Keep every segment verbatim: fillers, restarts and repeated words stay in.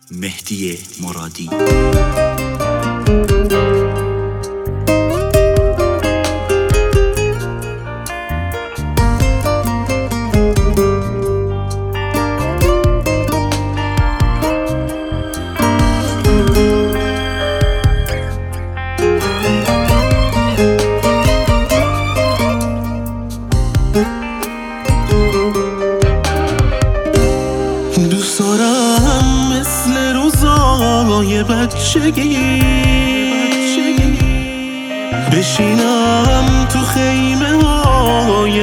مهدی مرادی. دوست دارم مثل روزای بچگی بشینم تو خیمه های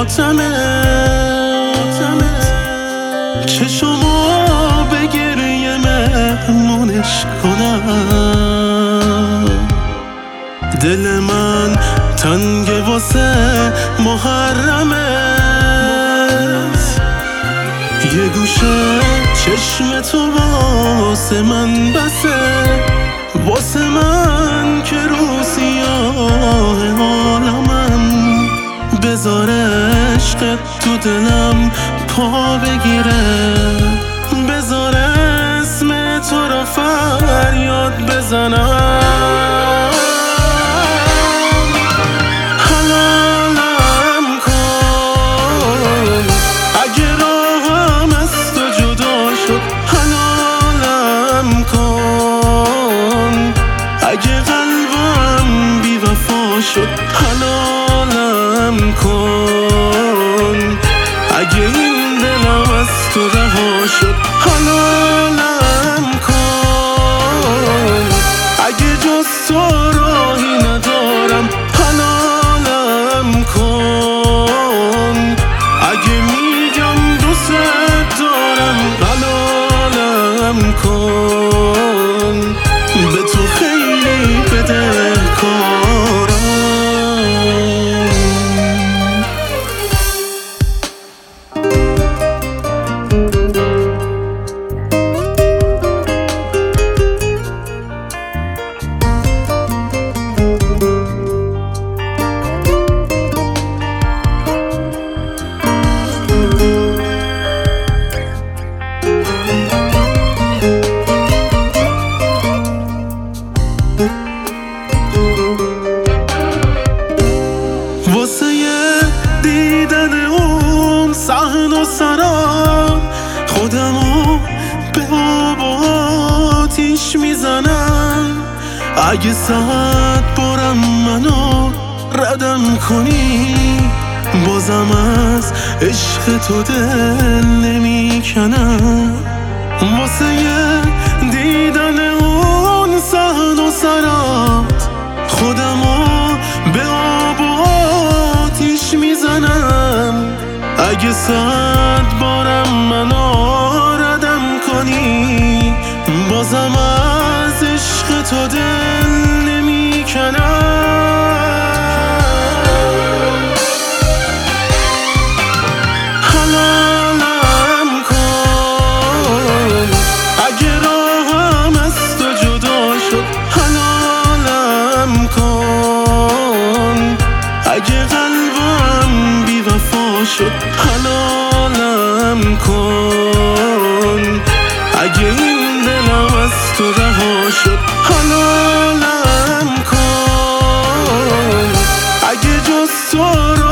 ماتمت، چشمو به گریه مهمونش کنم. دل من تنگ واسه محرمت، یه گوشه چشم تو واسه من بسه، واسه من که رو سیاه عالمم. بذار عشقت تو دلم پا بگیره، بذار اسم تو را فریاد بزنم. حلالم کن اگه راهم از تو جدا شد، حلالم کن اگه قلبم بی وفا شد، حلالم کن اگه این دلم از تو رها شد، حلالم کن اگه جز تو راهی ندارم، حلالم کن اگه میگم دوست دارم، حلالم کن به تو خیلی بدهکارم. واسه دیدن اون صحن و سرا خودمو به آب و آتیش میزنم. اگه صد بارم منو ردم کنی، بازم از عشق تو دل نمیکنم. واسه دیدن اون صحن و سرات خودمو به آب و آتیش میزنم. اگه صد بارم منو ردم کنی، بازم از عشق تو دل نمیکنم. حلالم کن اگه راهم از تو جدا شد، حلالم کن اگه قلبم بی وفا شد، حلالم کن اگه این دلم از تو رها شد، حلالم کن اگه جز تو